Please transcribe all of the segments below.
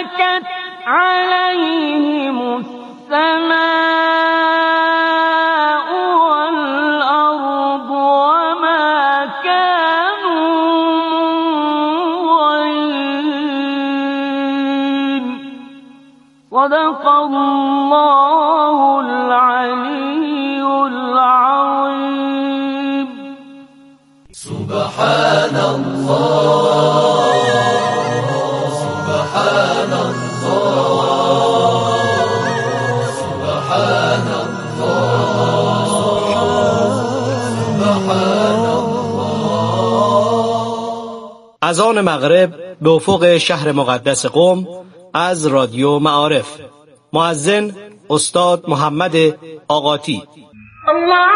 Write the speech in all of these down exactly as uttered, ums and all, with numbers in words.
باركت عليهم السماء والأرض وما كانوا منظرين. صدق الله العلي العظيم. سبحان الله سبحان الله سبحان الله سبحان الله. اذان مغرب به افق شهر مقدس قم از رادیو معارف. مؤذن استاد محمد آقاتی. الله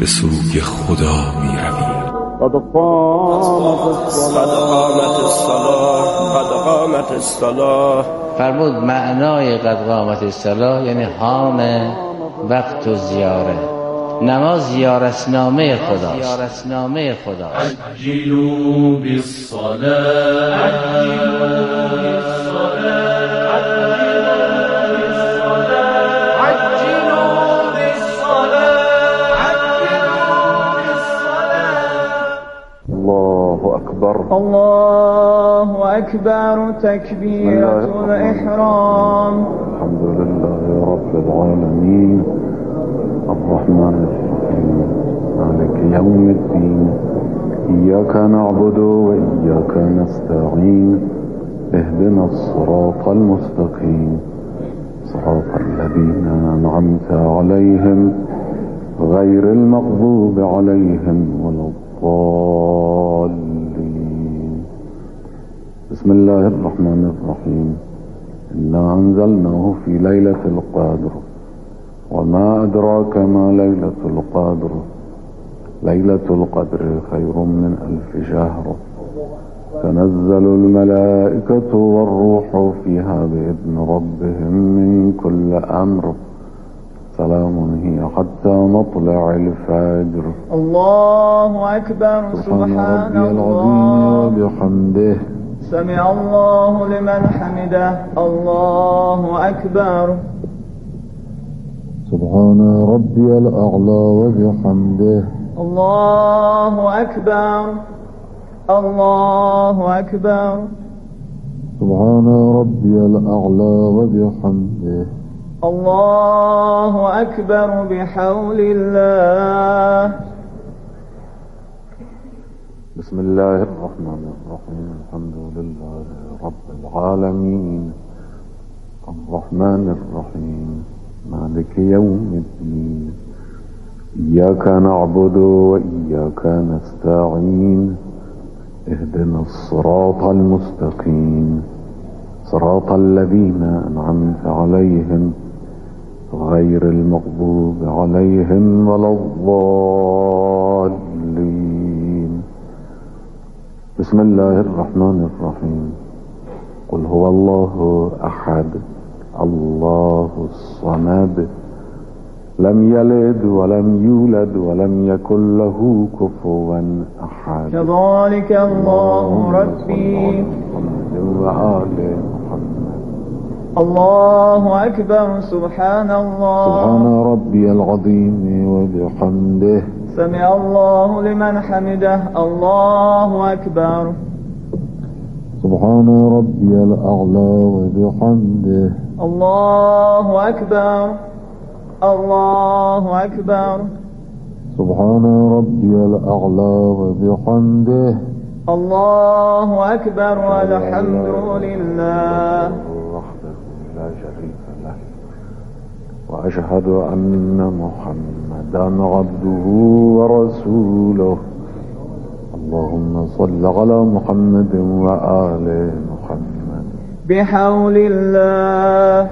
سوی خدا می رویم. قد قامت الصلاة قد قامت الصلاة. فرمود معنای قد قامت الصلاة یعنی حان وقت و زیاره. نماز زیارتنامه خداست. زیارتنامه خداست. عجلوا بالصلاة عجلوا بالصلاة الله أكبر تكبيرة الإحرام. الحمد لله رب العالمين الرحمن الرحيم مالك يوم الدين إياك نعبد وإياك نستعين اهدنا الصراط المستقيم صراط الذين أنعمت عليهم غير المغضوب عليهم ولا الضالين. بسم الله الرحمن الرحيم. إنا أنزلناه في ليلة القدر وما أدراك ما ليلة القدر ليلة القدر خير من ألف شهر تنزل الملائكة والروح فيها بإذن ربهم من كل أمر سلام هي حتى مطلع الفجر. الله أكبر. سبحان ربي الله وبحمده سمع الله لمن حمده. الله أكبر. سبحان ربي الأعلى وبحمده. الله أكبر. الله أكبر. سبحان ربي الأعلى وبحمده. الله أكبر بحول الله. بسم الله الرحمن الرحيم. الحمد لله رب العالمين الرحمن الرحيم مالك يوم الدين إياك نعبد وإياك نستعين اهدنا الصراط المستقيم صراط الذين أنعمت عليهم غير المغضوب عليهم ولا الضالين. بسم الله الرحمن الرحيم. قل هو الله أحد الله الصمد لم يلد ولم يولد ولم يكن له كفوا أحد. كذلك الله ربي. وآل محمد. الله أكبر. سبحان الله سبحان ربي العظيم وبحمده سمع الله لمن حمده. الله أكبر. سبحان ربي الأعلى وبحمده. الله أكبر. الله أكبر. سبحان ربي الأعلى وبحمده. الله أكبر والحمد لله وحده لا شريك له وأشهد أن محمدا عبده ورسوله. اللهم صل على محمد وآل محمد. بحول الله.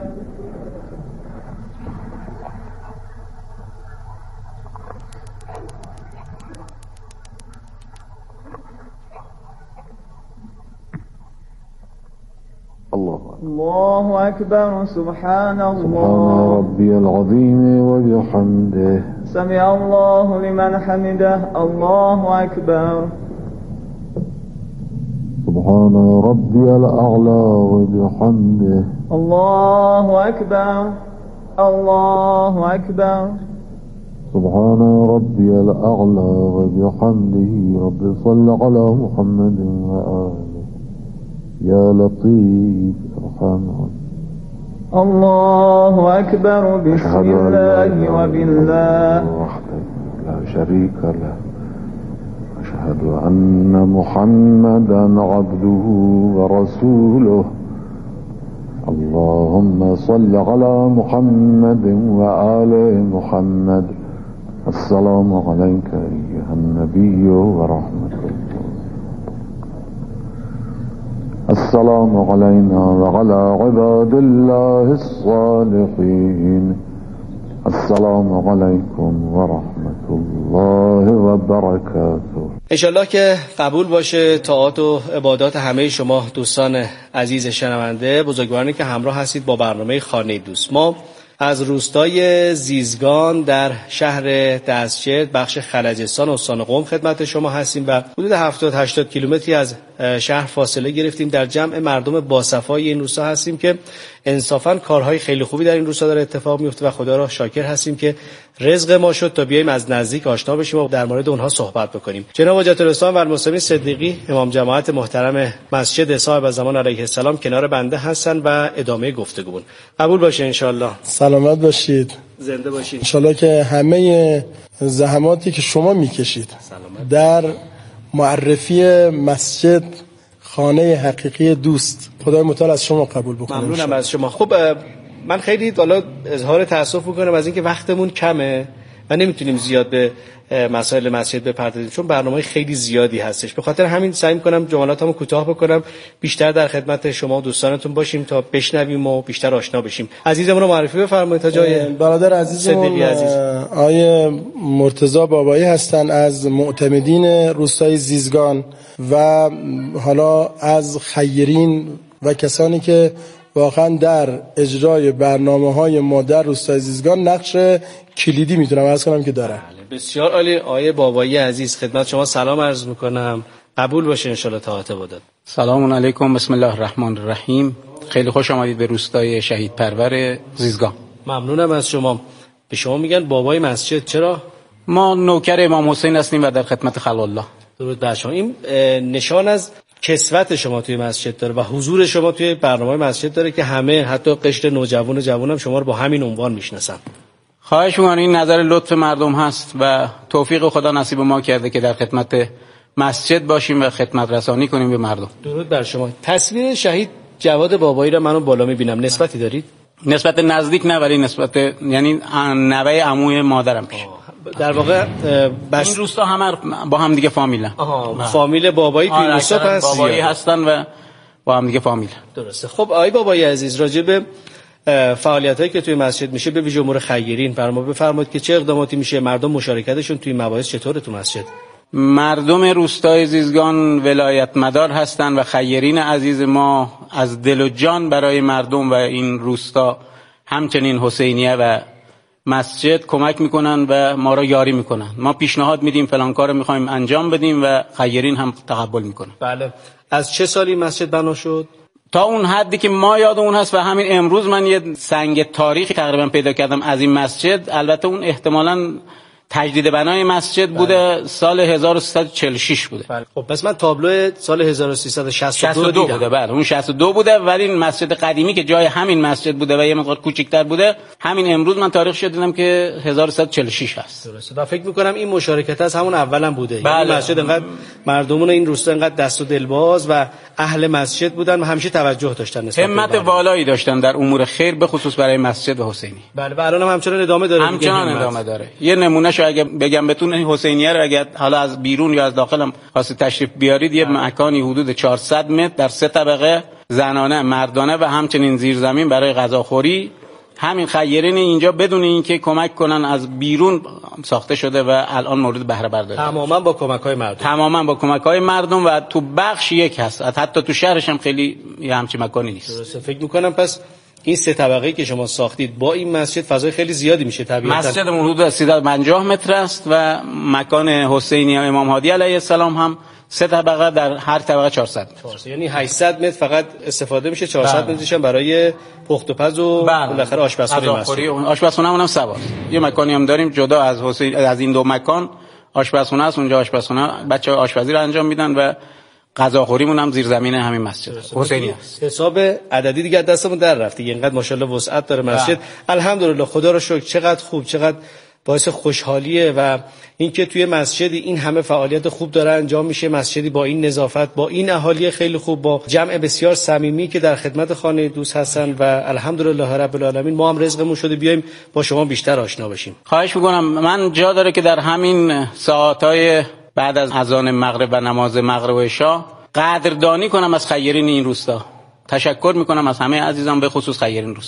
الله الله أكبر. سبحان الله سبحان ربي العظيم وبحمده سمع الله لمن حمده. الله أكبر. سبحان ربي الأعلى وبحمده. الله أكبر. الله أكبر. سبحان ربي الأعلى وبحمده. رب صل على محمد وآله يا لطيف ارحمنا. الله أكبر. بسم الله وبالله وحده لا شريك له. أشهد أن محمدا عبده ورسوله. اللهم صل على محمد وآل محمد. السلام عليك أيها النبي ورحمة الله. السلام علينا وعلى عباد الله الصالحين. السلام عليكم ورحمة الله. الله وبركاته. انشالله که قبول باشه طاعات و عبادات همه شما دوستان عزیز شنونده، بزرگوارانی که همراه هستید با برنامه خانه دوست. ما از روستای زیزگان در شهر دستجرد بخش خلجستان استان قم خدمت شما هستیم و حدود هفتاد هشتاد کیلومتری از شهر فاصله گرفتیم. در جمع مردم باصفای این روستا هستیم که انصافاً کارهای خیلی خوبی در این روستا داره اتفاق میفته و خدا را شاکر هستیم که رزق ما شد تا بیاییم از نزدیک آشنا بشیم و در مورد اونها صحبت بکنیم. جناب حجت الاسلام و المسلمین صدیقی امام جماعت محترم مسجد صاحب زمان علیه السلام کنار بنده هستن و ادامه گفتگومون. قبول باشه انشالله. سلامت باشید، زنده باشید. انشالله که همه زحماتی که شما میکشید در معرفی مسجد خانه حقیقی دوست، خدای متعال از شما قبول بکنه. ممنونم از شما. خب من خیلی حالا اظهار تأسف میکنم از اینکه وقتمون کمه و نمیتونیم زیاد به مسائل مسجد بپردازیم چون برنامه خیلی زیادی هستش. به خاطر همین سعی میکنم جملاتمو کوتاه بکنم، بیشتر در خدمت شما و دوستانتون باشیم تا بشنویم و بیشتر آشنا بشیم. عزیزمون رو معرفی بفرمایید تا جای برادر عزیزمون عزیز. آیه مرتضی بابایی هستن از معتمدین روستای زیزگان و حالا از خیرین و کسانی که واقعا در اجرای برنامه‌های ما در روستای زیزگان نقش کلیدی میتونم عرض کنم که داره. بسیار عالی. آیه بابایی عزیز خدمت شما سلام عرض میکنم، قبول باشه انشالله طاعت عبادت. سلام علیکم، بسم الله الرحمن الرحیم. خیلی خوش آمدید به روستای شهید پرور زیزگان. ممنونم از شما. به شما میگن بابای مسجد، چرا؟ ما نوکر امام حسین هستیم و در خدمت خلق الله. درود بر شما. این نشان از کسوت شما توی مسجد داره و حضور شما توی برنامه مسجد داره که همه حتی قشر نوجوان و جوانم شما رو با همین عنوان میشناسن. خواهش می‌کنم، این نظر لطف مردم هست و توفیق خدا نصیب ما کرده که در خدمت مسجد باشیم و خدمت رسانی کنیم به مردم. درود بر شما. تصویر شهید جواد بابایی رو منو بالا می‌بینم، نسبتی دارید؟ نسبت نزدیک نه، ولی نسبت یعنی نوه عموی مادرم میشه. در واقع بس این روستا همه با هم دیگه فامیلن. آها، فامیل بابایی توی روستا هست. بابایی هستن و با هم دیگه فامیل. درسته. خب آقای بابایی عزیز، راجع به فعالیتایی که توی مسجد میشه به ویژه امور خیرین فرما بفرمایید که چه اقداماتی میشه، مردم مشارکتشون توی مباحث چطوره تو مسجد؟ مردم روستای زیزگان ولایت مدار هستن و خیرین عزیز ما از دل و جان برای مردم و این روستا همچنین حسینیه و مسجد کمک میکنن و ما را یاری میکنن. ما پیشنهاد میدیم فلان کارو میخوایم انجام بدیم و خیرین هم تقبل میکنن. بله. از چه سالی مسجد بنا شد؟ تا اون حدی که ما یادمون هست و همین امروز من یه سنگ تاریخی تقریبا پیدا کردم از این مسجد. البته اون احتمالاً تجدید بنای مسجد بوده. بله. سال هزار و سیصد و چهل و شش بوده. بله. خب پس من تابلو سال هزار و سیصد و شصت و دو دیدم. بوده. بله اون شصت و دو بوده، ولی این مسجد قدیمی که جای همین مسجد بوده و یه مقدار کوچیک‌تر بوده، همین امروز من تاریخش دیدم که هزار و سیصد و چهل و شش هست. درسته. و فکر می‌کنم این مشارکت از همون اولام بوده. بله. یعنی مسجد انقدر مردمون این روستا انقدر دست و دلباز و اهل مسجد بودن و همیشه توجه داشتن نسبت همت والایی داشتن در امور خیر به خصوص برای مسجد و حسینی. بله و الان هم همچنان ادامه داره. همچنان ادامه داره. یه نمونهشو اگه بگم بهتون، حسینیه رو اگه حالا از بیرون یا از داخل هم خواستید تشریف بیارید، یه مکانی حدود چهارصد متر در سه طبقه زنانه، مردانه و همچنین زیرزمین برای غذاخوری، همین خیرین اینجا بدون اینکه کمک کنن از بیرون ساخته شده و الان مورد بهره برداری. تماما با کمک‌های مردم. تماما با کمک‌های مردم و تو بخش یک هست. حتی تو شهرش هم خیلی یه همچین مکانی نیست. درسته. فکر می‌کنم پس این سه طبقه‌ای که شما ساختید با این مسجد فضای خیلی زیادی میشه طبیعتاً. مسجد حدود سیصد و پنجاه متر است و مکان حسینی و امام هادی علیه السلام هم سه طبقه، در هر طبقه چهارصد متر. یعنی هشتصد متر فقط استفاده میشه، چهارصد مترش هم برای پخت و پز و بالاخره آشپزخونه مسجد. آشپزخونه هم سباس. یه مکانی هم داریم جدا از حسین، از این دو مکان آشپزخونه است. اونجا آشپزخونه بچه‌ها آشپزی رو انجام میدن و غذاخوریمون هم زیر زمین همین مسجد حسینی است. حساب عددی دیگه دستمون در رفت دیگه، اینقدر ماشاءالله وسعت داره مسجد. الحمدلله، خدا رو شکر. چقدر خوب، چقدر باعث خوشحالیه و اینکه توی مسجدی این همه فعالیت خوب داره انجام میشه، مسجدی با این نظافت، با این اهالی خیلی خوب، با جمع بسیار صمیمی که در خدمت خانه دوست هستن و الحمدلله رب العالمین ما هم رزقمون شده بیایم با شما بیشتر آشنا بشیم. خواهش می‌کنم. من جا داره که در همین ساعت‌های بعد از اذان مغرب و نماز مغرب و عشاء قدردانی کنم از خیرین این روستا. تشکر میکنم از همه عزیزان، به خصوص خیرین روستا.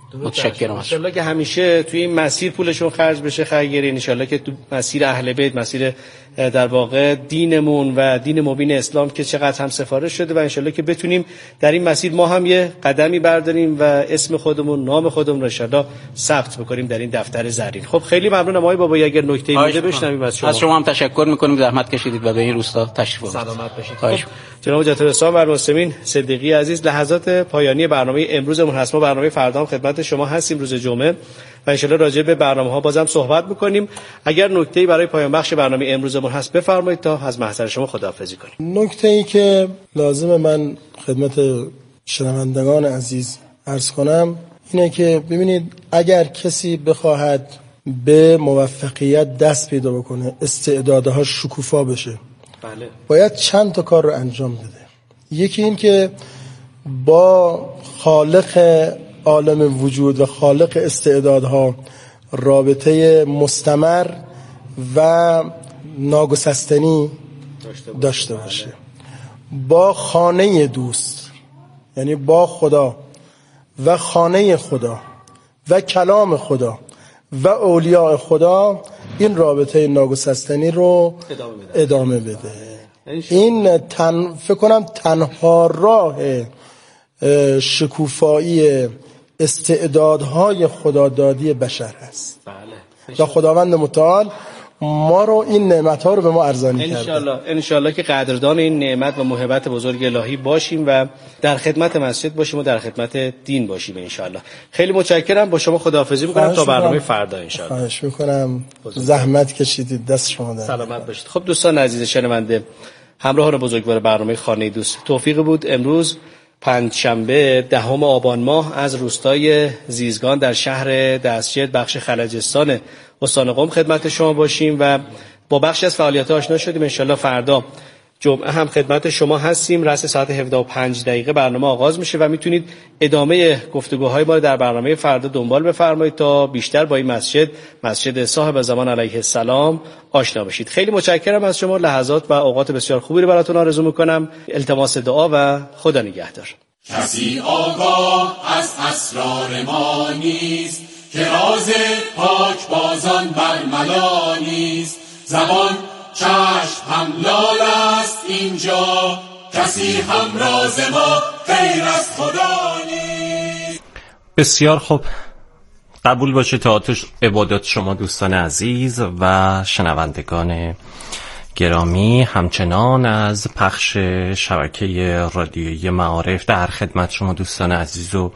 متشکرم. ان شاءالله که همیشه توی این مسیر پولشون خرج بشه خیرین، ان شاءالله که تو مسیر اهل بیت، مسیر در واقع دینمون و دین مبین اسلام که چقدر هم سفارش شده و ان شاءالله که بتونیم در این مسیر ما هم یه قدمی برداریم و اسم خودمون، نام خودمون رو ان شاءالله ثبت بکنیم در این دفتر زرین. خب خیلی ممنونم آقای بابایی، اگر نکته‌ای بوده بشنویم از شما. از شما هم تشکر می‌کنیم، زحمت کشیدید و به این روستا تشریف آوردید. سلامت باشید. خب جناب جعفر اسلام و المسلمین صدیقی عزیز، لحظات پایانی برنامه امروزمون هست. ما برنامه فردا هم خدمت شما هستیم روز جمعه و ان شاءالله راجع به برنامه‌ها بازم صحبت می‌کنیم. اگر نکته‌ای برای پایان بخش برنامه امروزمون هست بفرمایید تا از محضر شما خداحافظی کنیم. نکته‌ای که لازم من خدمت شنوندگان عزیز عرض کنم اینه که ببینید، اگر کسی بخواهد به موفقیت دست پیدا بکنه، استعدادها شکوفا بشه، بله، باید چند تا کار رو انجام بده. یکی این که با خالق عالم وجود و خالق استعدادها رابطه مستمر و ناگسستنی داشته باشه. با خانه دوست، یعنی با خدا و خانه خدا و کلام خدا و اولیاء خدا، این رابطه ناگسستنی رو ادامه بده, ادامه بده. این تن فکر کنم تنها راه شکوفایی استعدادهای خدادادی بشر هست. بله. و خداوند متعال ما رو این نعمت‌ها رو به ما ارزانی کرده. انشالله انشالله که قدردان این نعمت و موهبت بزرگ الهی باشیم و در خدمت مسجد باشیم و در خدمت دین باشیم انشالله. خیلی متشکرم، با شما خداحافظی می‌کنم تا برنامه فردا انشالله. خواهش می‌کنم، زحمت کشیدید، دست شما در سلامت باشید. خب دوستان عزیز شنونده، همراهان بزرگوار برنامه خانه دوست، توفیق بود امروز پنجشنبه دهم آبان ماه از روستای زیزگان در شهر دستجد بخش خلجستان استان قم خدمت شما باشیم و با بخشی از فعالیت‌ها آشنا شدیم. انشالله فردا جمعه هم خدمت شما هستیم. رأس ساعت هفده و پنج دقیقه برنامه آغاز میشه و میتونید ادامه گفتگوهای ما رو در برنامه فردا دنبال بفرمایید تا بیشتر با این مسجد، مسجد صاحب زمان علیه السلام آشنا بشید. خیلی متشکرم از شما، لحظات و اوقات بسیار خوبی رو براتون آرزو میکنم. التماس دعا و خدا نگهدار. کسی آگاه از اسرار ما نیست، که راز پاک بازان برملا نیست. زبان چشم هم لال است اینجا، کسی هم راز ما غیر از خدا نیست. بسیار خوب، قبول باشه طاعت عبادات شما دوستان عزیز و شنوندگان گرامی. همچنان از پخش شبکه رادیویی معارف در خدمت شما دوستان عزیز و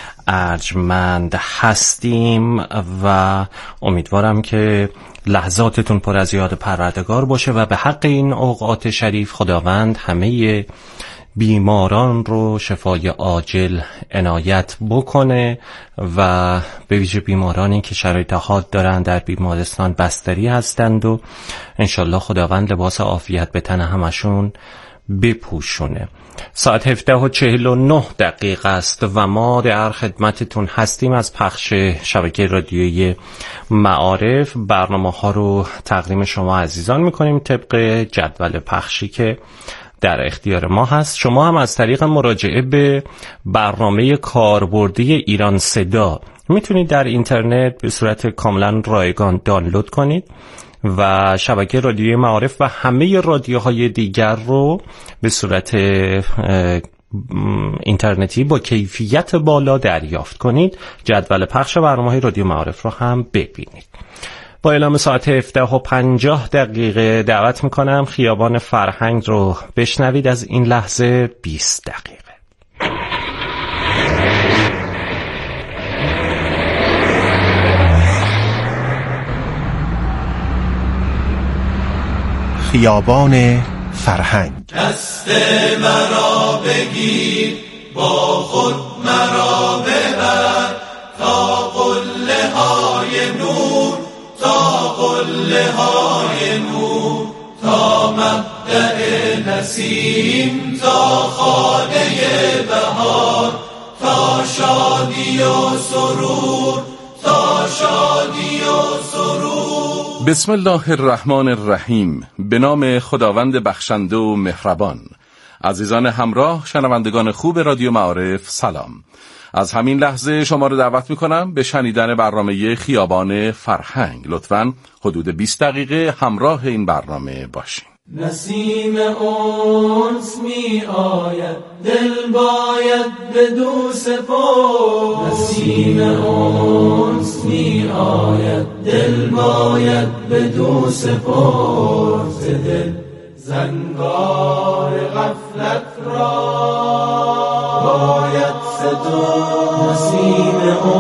ارجمند هستیم و امیدوارم که لحظاتتون پر از یاد پروردگار باشه و به حق این اوقات شریف خداوند همه بیماران رو شفای عاجل عنایت بکنه و به ویژه بیمارانی که شرایط حاد دارن، در بیمارستان بستری هستند و انشالله خداوند لباس عافیت به تن همشون بپوشونه. ساعت هفده و چهل و نه دقیقه است و ما در خدمتتون هستیم از پخش شبکه رادیویی معارف. برنامه ها رو تقدیم شما عزیزان میکنیم طبق جدول پخشی که در اختیار ما هست. شما هم از طریق مراجعه به برنامه کاربردی ایران صدا میتونید در اینترنت به صورت کاملا رایگان دانلود کنید و شبکه رادیویی معارف و همه رادیوهای دیگر رو به صورت اینترنتی با کیفیت بالا دریافت کنید. جدول پخش برنامه‌های رادیو معارف رو هم ببینید. با اعلام ساعت هفده و پنجاه دقیقه دعوت میکنم خیابان فرهنگ رو بشنوید. از این لحظه بیست دقیقه. خیابان فرهنگ. دست مرا بگیر، با خود مرا ببر، تا قله های نور، تا قله های نور، تا مبدأ نسیم، تا خانه بهار، تا شادی و سرور، تا شادی و سرور. بسم الله الرحمن الرحیم. به نام خداوند بخشنده و مهربان. عزیزان همراه، شنوندگان خوب رادیو معارف، سلام. از همین لحظه شما رو دعوت میکنم به شنیدن برنامه خیابان فرهنگ. لطفاً حدود بیست دقیقه همراه این برنامه باشین. نسیم انس می آید، دل باید بدو سپرد. نسیم انس می آید، دل باید بدو سپرد. دل زنگار غفلت را باید سترد. نسیم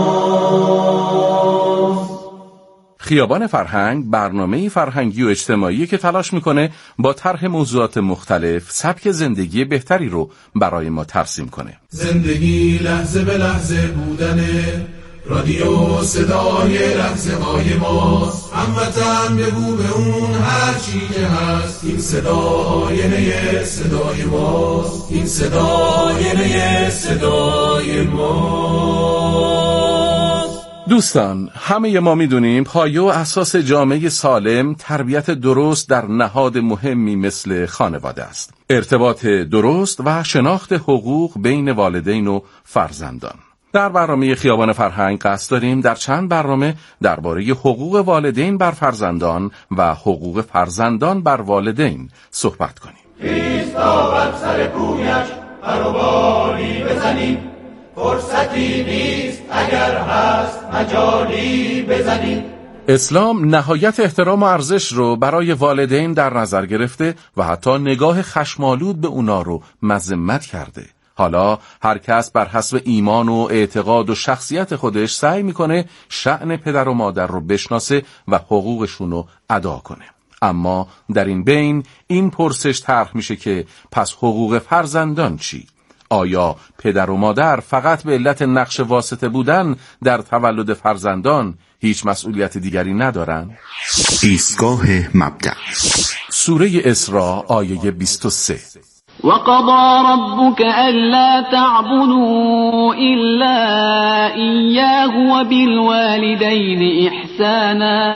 انس. خیابان فرهنگ برنامه فرهنگی و اجتماعی که تلاش میکنه با طرح موضوعات مختلف سبک زندگی بهتری رو برای ما ترسیم کنه. زندگی لحظه به لحظه بودنه، رادیو صدای لحظه های ماست. هموطن بگو به اون هر چی که هست، این صدا آینه صدای ماست. این صدا آینه صدای ماست. دوستان، همه ما میدونیم پایه و اساس جامعه سالم تربیت درست در نهاد مهمی مثل خانواده است. ارتباط درست و شناخت حقوق بین والدین و فرزندان. در برنامه خیابان فرهنگ قصد داریم در چند برنامه درباره حقوق والدین بر فرزندان و حقوق فرزندان بر والدین صحبت کنیم. خیز تا بر سر کویش بروباری بزنیم، فرصتی نیست اگر هست مجالی بزنیم. اسلام نهایت احترام و ارزش رو برای والدین در نظر گرفته و حتی نگاه خشمالود به اونا رو مذمت کرده. حالا هر کس بر حسب ایمان و اعتقاد و شخصیت خودش سعی میکنه شأن پدر و مادر رو بشناسه و حقوقشون رو ادا کنه. اما در این بین این پرسش طرح میشه که پس حقوق فرزندان چی؟ آیا پدر و مادر فقط به علت نقش واسطه بودن در تولد فرزندان هیچ مسئولیت دیگری ندارن؟ ایستگاه مبدأ، سوره اسراء آیه بیست و سه. وقضى ربك ألا تعبدوا إلا إياه وبالوالدين إحسانا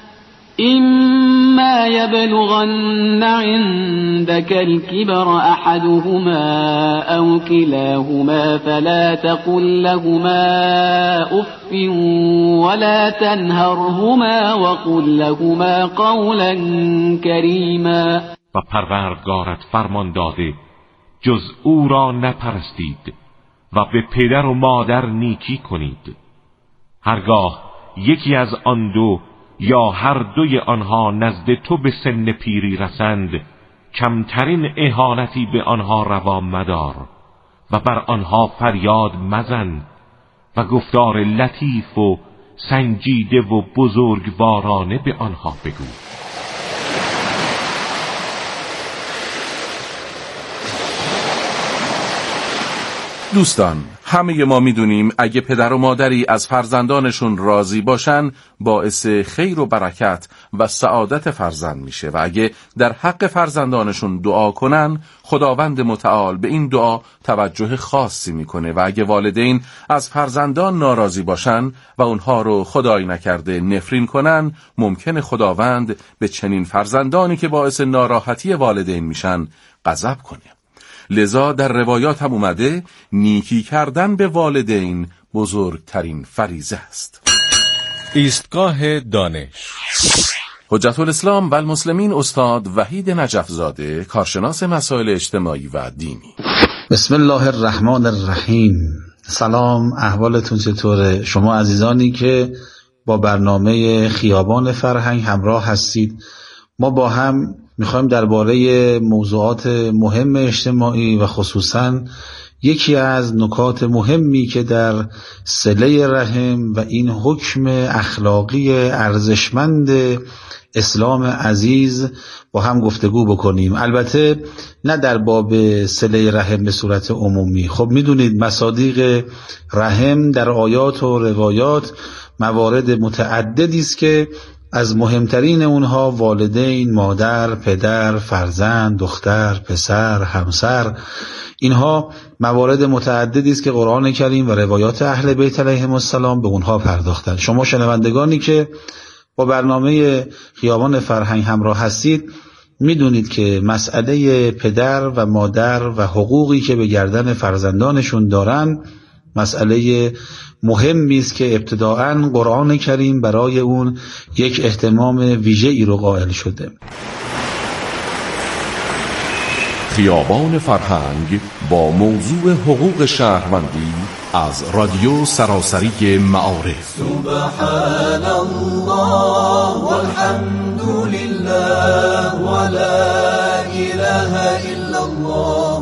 إما يبلغن عندك الكبر أحدهما أو كلاهما فلا تقل لهما أف ولا تنهرهما وقل لهما قولا كريما. و پروردگارت فرمان داده جز او را نپرستید و به پدر و مادر نیکی کنید. هرگاه یکی از آن دو یا هر دوی آنها نزد تو به سن پیری رسند، کمترین اهانتی به آنها روا مدار و بر آنها فریاد مزن و گفتار لطیف و سنجیده و بزرگوارانه به آنها بگو. دوستان، همه ما میدونیم اگه پدر و مادری از فرزندانشون راضی باشن باعث خیر و برکت و سعادت فرزند میشه و اگه در حق فرزندانشون دعا کنن خداوند متعال به این دعا توجه خاصی میکنه و اگه والدین از فرزندان ناراضی باشن و اونها رو خدای نکرده نفرین کنن ممکنه خداوند به چنین فرزندانی که باعث ناراحتی والدین میشن غضب کنه. لذا در روایات هم اومده نیکی کردن به والدین بزرگترین فریضه است. ایستگاه دانش. حجت الاسلام و المسلمین استاد وحید نجفزاده، کارشناس مسائل اجتماعی و دینی. بسم الله الرحمن الرحیم. سلام، احوالتون چطوره؟ شما عزیزانی که با برنامه خیابان فرهنگ همراه هستید، ما با هم میخوایم درباره موضوعات مهم اجتماعی و خصوصاً یکی از نکات مهمی که در صله رحم و این حکم اخلاقی ارزشمند اسلام عزیز با هم گفتگو بکنیم. البته نه در باب صله رحم به صورت عمومی. خب میدونید مصادیق رحم در آیات و روایات موارد متعددی است که از مهمترین اونها والدین، مادر، پدر، فرزند، دختر، پسر، همسر، اینها موارد متعددی است که قرآن کریم و روایات اهل بیت علیهم السلام به اونها پرداختند. شما شنوندگانی که با برنامه خیابان فرهنگ همراه هستید میدونید که مسئله پدر و مادر و حقوقی که به گردن فرزندانشون دارن مسئله مهمی است که ابتداءً قرآن کریم برای اون یک اهتمام ویژه‌ای رو قائل شده. خیابان فرهنگ با موضوع حقوق شهروندی از رادیو سراسری معارف. سبحان الله والحمد لله ولا اله الا الله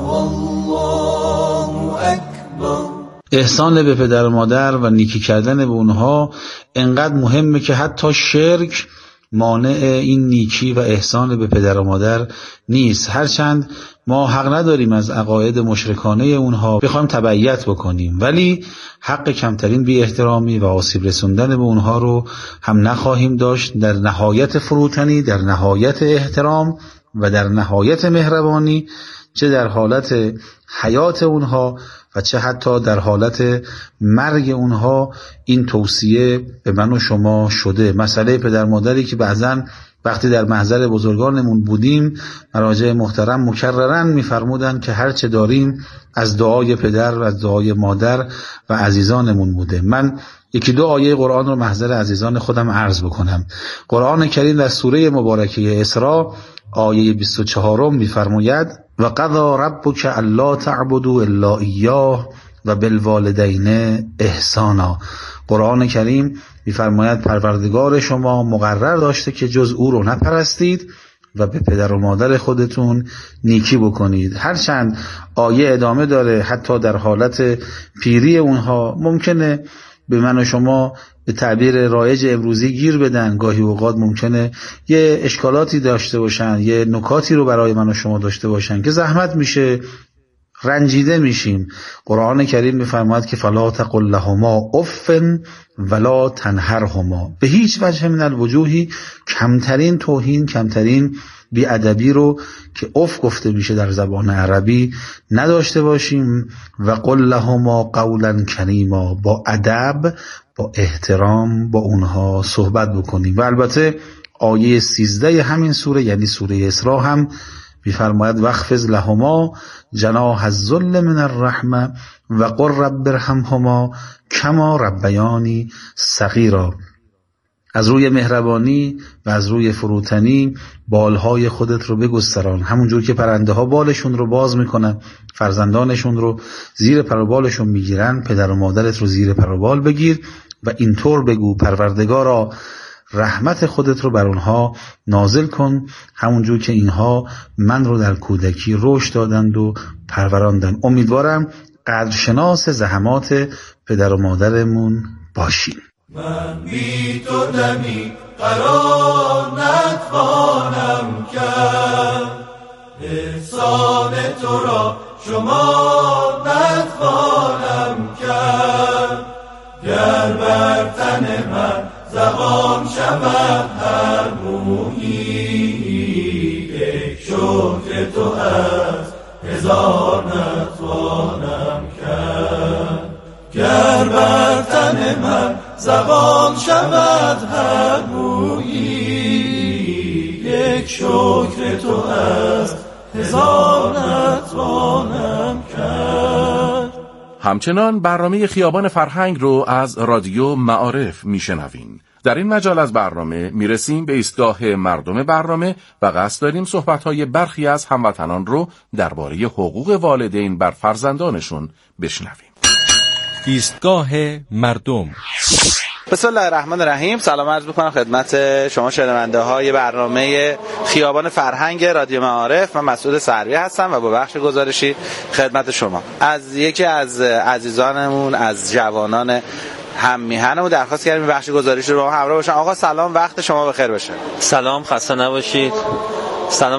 والله اکبر. احسان به پدر و مادر و نیکی کردن به اونها انقدر مهمه که حتی شرک مانع این نیکی و احسان به پدر و مادر نیست، هرچند ما حق نداریم از عقاید مشرکانه اونها بخوایم تبعیت بکنیم، ولی حق کمترین بی احترامی و آسیب رسوندن به اونها رو هم نخواهیم داشت. در نهایت فروتنی، در نهایت احترام و در نهایت مهربانی، چه در حالت حیات اونها و چه حتی در حالت مرگ اونها، این توصیه به من و شما شده. مسئله پدر مادری که بعضن وقتی در محضر بزرگانمون بودیم مراجع محترم مکررن میفرمودن که هر چه داریم از دعای پدر و از دعای مادر و عزیزانمون بوده. من یکی دو آیه قرآن رو محضر عزیزان خودم عرض بکنم. قرآن کریم در سوره مبارکه اسراء آیه بیست و چهار میفرماید و قضا ربک الا تعبدوا الا ایاه و بالوالدین احسانا. قرآن کریم میفرماید پروردگار شما مقرر داشته که جز او رو نپرستید و به پدر و مادر خودتون نیکی بکنید. هرچند آیه ادامه داره، حتی در حالت پیری اونها ممکنه به من و شما به تعبیر رایج امروزی گیر بدن، گاهی اوقات ممکنه یه اشکالاتی داشته باشن، یه نکاتی رو برای من و شما داشته باشن که زحمت میشه، رنجیده میشیم. قرآن کریم میفرماید که فلا تقل لهما اف ولا تنهرهما. به هیچ وجه من الوجوهی کمترین توهین، کمترین بی‌ادبی رو که اف گفته میشه در زبان عربی نداشته باشیم. و قل لهما قولا کریما، با ادب، با احترام با اونها صحبت بکنیم. و البته آیه سیزده همین سوره یعنی سوره اسراء هم میفرماید واخفض لهما جناح الذل من الرحمه و قل رب ارحمهما کما ربیانی صغیرا. از روی مهربانی و از روی فروتنی بالهای خودت رو بگستران. همونجور که پرنده ها بالشون رو باز میکنن، فرزندانشون رو زیر پر و بالشون میگیرن، پدر و مادرت رو زیر پر و بال بگیر و اینطور بگو پروردگارا رحمت خودت رو بر اونها نازل کن، همونجور که اینها من رو در کودکی رشد دادند و پروراندن. امیدوارم قدرشناس زحمات پدر و مادرمون باشیم. من بی تو دمی قرار نتوانم کرد، احسان تو را شما نتوانم کرد. گر بر تن من زبان شود هر مویی، یک شکر تو از هزار نتوانم کرد. گر بر تن من زبان شود هر مویی، یک شکر تو از هزار نتوانم کرد. همچنان برنامه خیابان فرهنگ رو از رادیو معارف میشنوین. در این مجال از برنامه میرسیم به ایستگاه مردم برنامه و قصد داریم صحبت‌های برخی از هموطنان رو درباره حقوق والدین بر فرزندانشون بشنویم. ایستگاه مردم. بسم الله الرحمن الرحیم. سلام عرض می‌کنم خدمت شما شنونده های برنامه خیابان فرهنگ رادیو معارف. من مسعود سروی هستم و با بخش گزارشی خدمت شما از یکی از عزیزانمون از جوانان هم میهنمون درخواست کردیم بخش گزارشی رو با ما همراه باشن. آقا سلام، وقت شما بخیر باشه. سلام، خسته نباشید. سلام